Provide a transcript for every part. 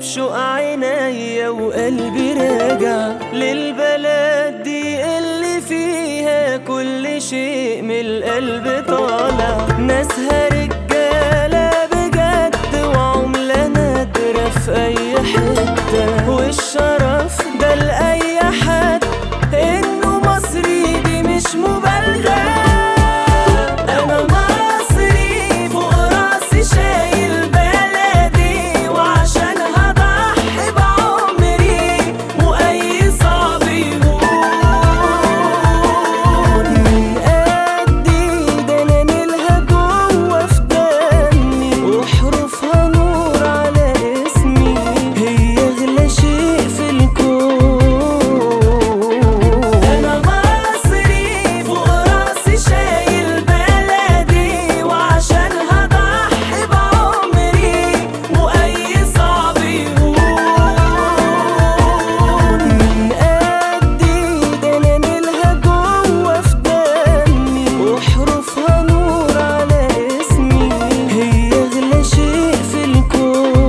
بشوق عينيا وقلبي راجع للبلد دي اللي فيها كل شيء من القلب طالع. ناسها رجالة بجد وعملة نادرة في أي حتة، والشرف ده لأي حد إنه مصري دي مش مبالغة. أنا مصري فوق راسي شايل بلدي، وعشان هضحي بعمري وأي صعب يهون. من قدي ده أنا نيلها جوا في دمي، وحروفها نور على اسمي، هي أغلى شيء في الكون. أنا مصري فوق راسي شايل بلدي، وعشان هضحي بعمري وأي صعب يهون. من قدي ده أنا نيلها جوا في دمي، وحروفها نور على اسمي، هي أغلى شيء في الكون.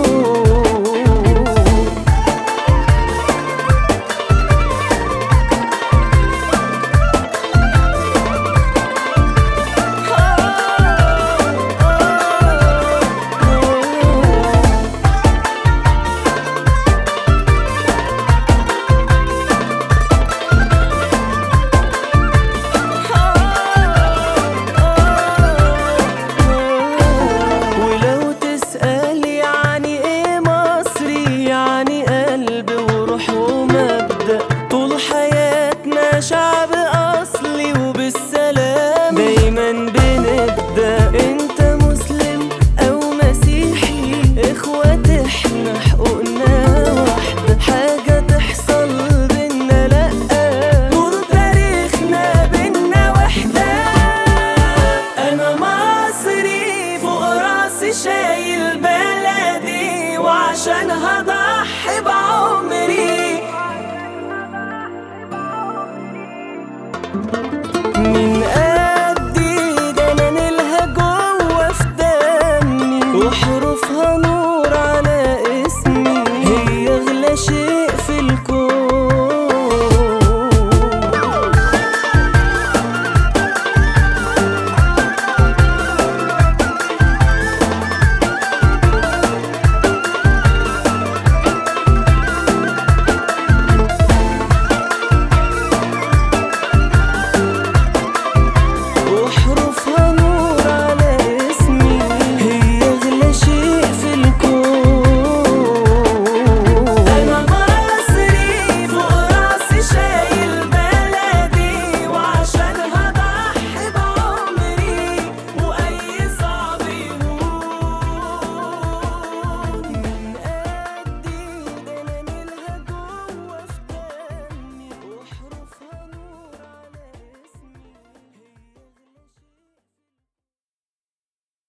ولو تسأل يعني ايه مصري، يعني قلب وروح ومبدأ. طول حياتنا شعب أصلي وبالسلام دايما بنبدأ. انت مسلم أو مسيحي اخوات احنا حقوقنا واحدة، حاجة تحصل بينا لأ طول تاريخنا بينا وحدة. أنا مصري فوق راسي شايل بلدي، وعشان هضحي بعمري